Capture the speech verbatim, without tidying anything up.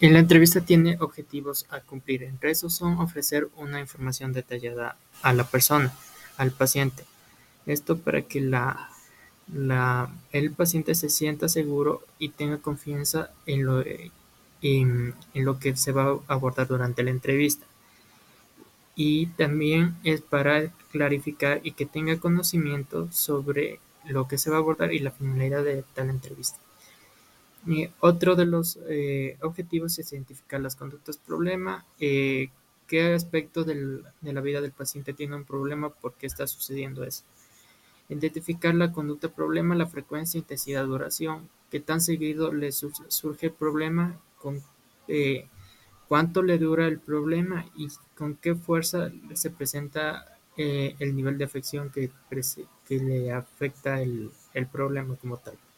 En la entrevista tiene objetivos a cumplir. Entre esos son ofrecer una información detallada a la persona, al paciente. Esto para que la, la- el paciente se sienta seguro y tenga confianza en lo, en, en lo que se va a abordar durante la entrevista. Y también es para clarificar y que tenga conocimiento sobre lo que se va a abordar y la finalidad de tal entrevista. Y otro de los eh, objetivos es identificar las conductas problema, eh, qué aspecto del- de la vida del paciente tiene un problema, por qué está sucediendo eso. Identificar la conducta problema, la frecuencia, intensidad, duración, qué tan seguido le sur- surge el problema, con eh, cuánto le dura el problema y con qué fuerza se presenta eh, el nivel de afección que, prese- que le afecta el, el problema como tal.